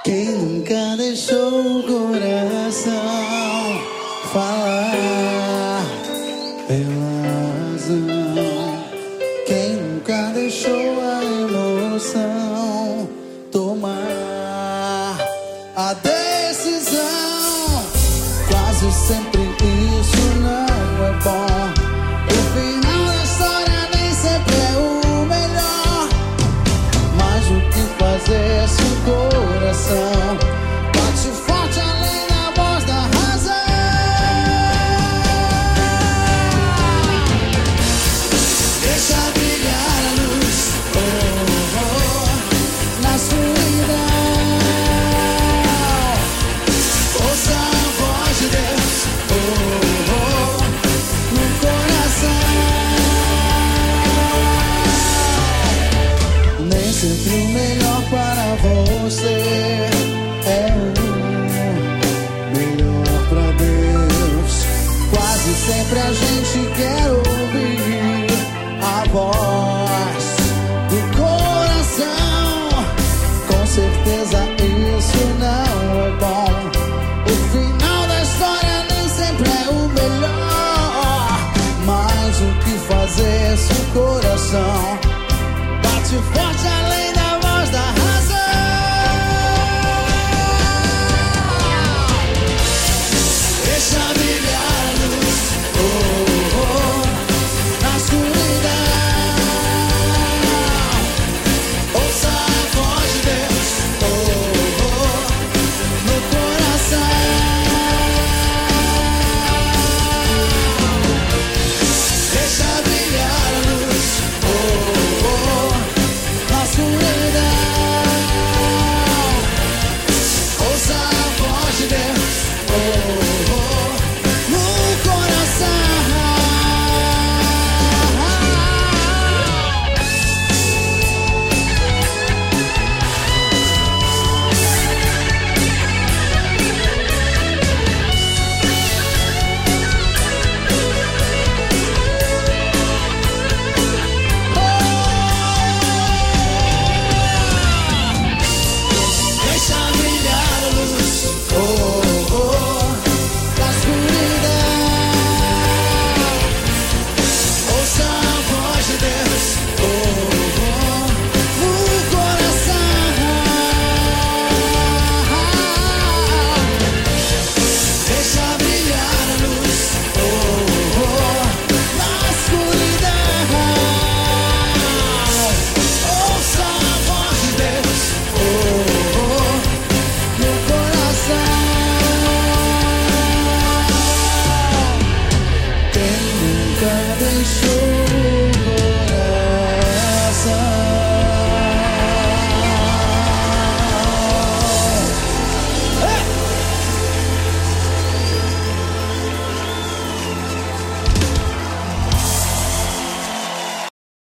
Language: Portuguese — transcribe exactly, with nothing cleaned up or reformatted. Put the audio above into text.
Quem nunca deixou o coração falar pela razão? Quem nunca deixou a emoção tomar a decisão? Quase sempre isso não é bom. O final da história nem sempre é o melhor. Mas o que fazer se o coração bate forte além da voz da razão? Deixa brilhar a luz, oh, oh, na escuridão. Ouça a voz de Deus, oh, oh, no coração. Nem sempre o melhor para você é o melhor pra Deus. Quase sempre a gente quer ouvir a voz do coração. Com certeza isso não é bom. O final da história nem sempre é o melhor. Mas o que fazer se o coração bate forte além da voz da razão? Deixa brilhar a luz, oh, oh, na escuridão. Ouça a voz de Deus, oh, oh, no coração. Deixa brilhar a luz, oh, oh, na escuridão. Ouça a voz de Deus, oh, oh, no coração. Deixa brilhar a luz, oh, oh, na escuridão. Ouça a voz de Deus, oh, oh, no coração. Deixa brilhar a luz, oh, oh, na escuridão. Ouça a voz de Deus, oh, oh, no coração. Quem nunca deixou